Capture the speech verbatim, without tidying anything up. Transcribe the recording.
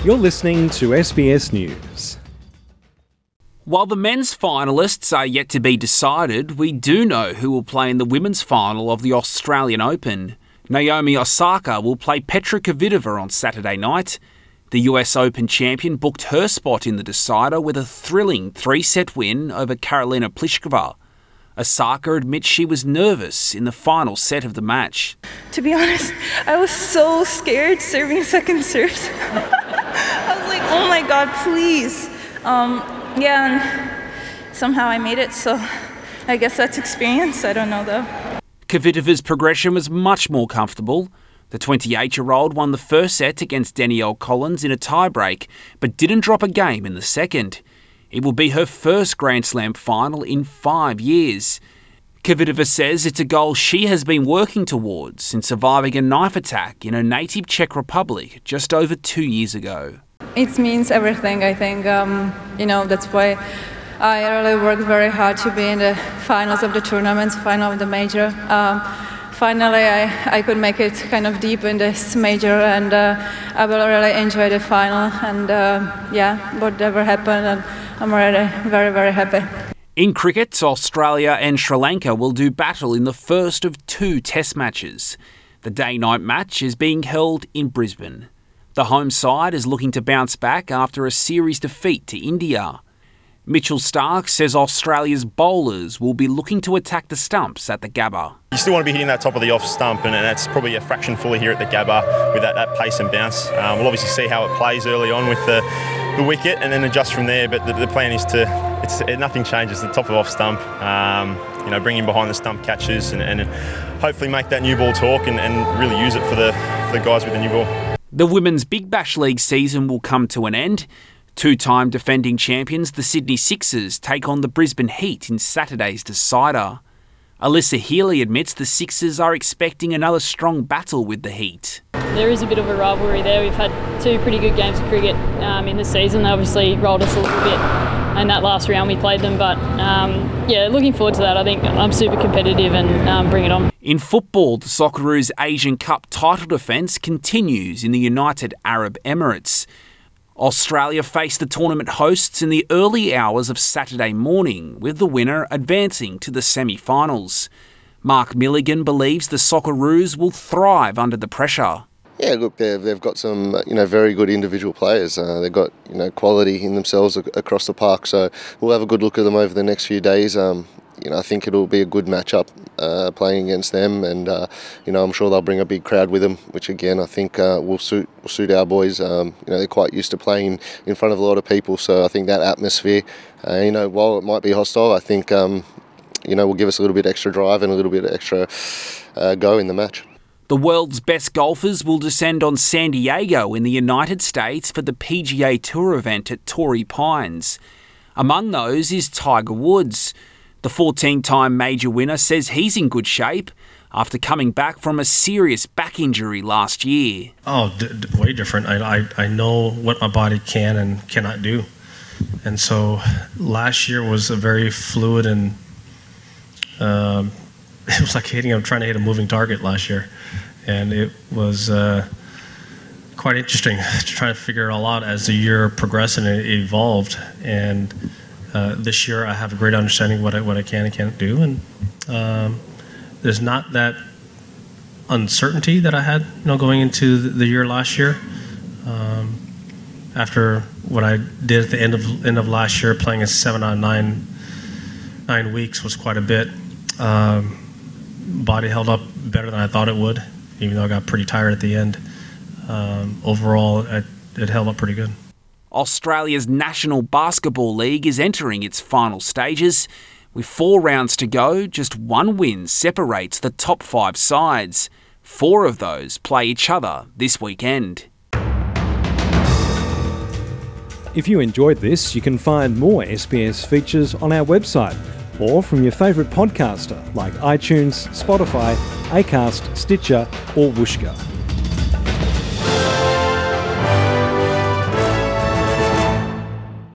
You're listening to S B S News. While the men's finalists are yet to be decided, we do know who will play in the women's final of the Australian Open. Naomi Osaka will play Petra Kvitova on Saturday night. The U S Open champion booked her spot in the decider with a thrilling three-set win over Karolina Pliskova. Osaka admits she was nervous in the final set of the match. To be honest, I was so scared serving second serves. I was like, oh my God, please. Um, yeah, and somehow I made it, so I guess that's experience. I don't know, though. Kvitova's progression was much more comfortable. The twenty-eight-year-old won the first set against Danielle Collins in a tiebreak, but didn't drop a game in the second. It will be her first Grand Slam final in five years. Kvitova says it's a goal she has been working towards since surviving a knife attack in her native Czech Republic just over two years ago. It means everything, I think. Um, you know, that's why I really worked very hard to be in the finals of the tournaments, final of the major. Um, finally, I, I could make it kind of deep in this major, and uh, I will really enjoy the final. And uh, yeah, whatever happened, and I'm really very, very happy. In cricket, Australia and Sri Lanka will do battle in the first of two test matches. The day-night match is being held in Brisbane. The home side is looking to bounce back after a series defeat to India. Mitchell Starc says Australia's bowlers will be looking to attack the stumps at the Gabba. You still want to be hitting that top of the off stump, and, and that's probably a fraction fuller here at the Gabba with that, that pace and bounce. Um, we'll obviously see how it plays early on with the, the wicket and then adjust from there, but the, the plan is to, it's it, nothing changes, the top of off stump, um, you know, bring in behind the stump catches and, and hopefully make that new ball talk and, and really use it for the, for the guys with the new ball. The Women's Big Bash League season will come to an end. Two-time defending champions, the Sydney Sixers, take on the Brisbane Heat in Saturday's decider. Alyssa Healy admits the Sixers are expecting another strong battle with the Heat. There is a bit of a rivalry there. We've had two pretty good games of cricket um, in the season. They obviously rolled us a little bit in that last round we played them, but um, yeah, looking forward to that. I think I'm super competitive and um, bring it on. In football, the Socceroos Asian Cup title defence continues in the United Arab Emirates. Australia face the tournament hosts in the early hours of Saturday morning, with the winner advancing to the semi-finals. Mark Milligan believes the Socceroos will thrive under the pressure. Yeah, look, they've, they've got some, you know, very good individual players. Uh, they've got, you know, quality in themselves ac- across the park. So we'll have a good look at them over the next few days. Um, you know, I think it'll be a good matchup uh, playing against them, and uh, you know, I'm sure they'll bring a big crowd with them, which again I think uh, will suit will suit our boys. Um, you know, they're quite used to playing in front of a lot of people, so I think that atmosphere, uh, you know, while it might be hostile, I think um, you know, will give us a little bit extra drive and a little bit extra uh, go in the match. The world's best golfers will descend on San Diego in the United States for the P G A Tour event at Torrey Pines. Among those is Tiger Woods. The fourteen-time major winner says he's in good shape after coming back from a serious back injury last year. Oh, d- d- way different. I, I I know what my body can and cannot do. And so last year was a very fluid and um, it was like hitting, I'm trying to hit a moving target last year. And it was uh, quite interesting to try to figure it all out as the year progressed and it evolved. And uh, this year I have a great understanding what I, what I can and can't do. And um, there's not that uncertainty that I had, you know, going into the year last year. Um, after what I did at the end of end of last year, playing a seven on nine nine weeks was quite a bit. Um, body held up better than I thought it would, even though I got pretty tired at the end. Um, overall, it, it held up pretty good. Australia's National Basketball League is entering its final stages. With four rounds to go, just one win separates the top five sides. Four of those play each other this weekend. If you enjoyed this, you can find more S B S features on our website or from your favourite podcaster like iTunes, Spotify, Acast, Stitcher or Whooshkaa.